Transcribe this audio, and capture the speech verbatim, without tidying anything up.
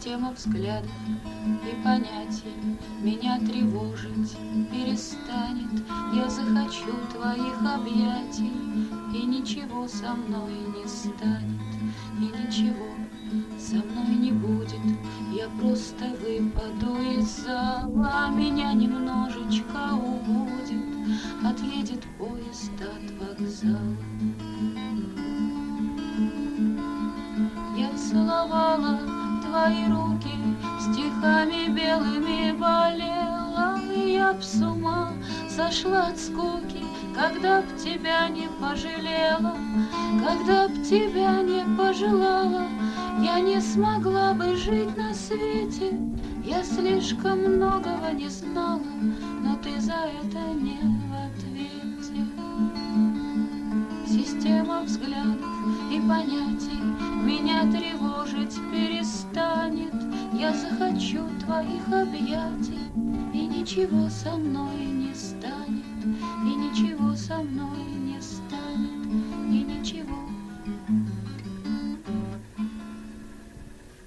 Система взглядов и понятий меня тревожить перестанет. Я захочу твоих объятий, и ничего со мной не станет, и ничего со мной не будет. Я просто выпаду из зала, меня немножечко убудет, отъедет поезд от вокзала. Я целовала твои руки, стихами белыми болела, и я б с ума сошла от скуки, когда б тебя не пожалела, когда б тебя не пожелала. Я не смогла бы жить на свете, я слишком многого не знала, но ты за это не в ответе. Система взглядов и понятий меня тревожить перестанет. Я захочу твоих объятий, и ничего со мной не станет, и ничего со мной не станет.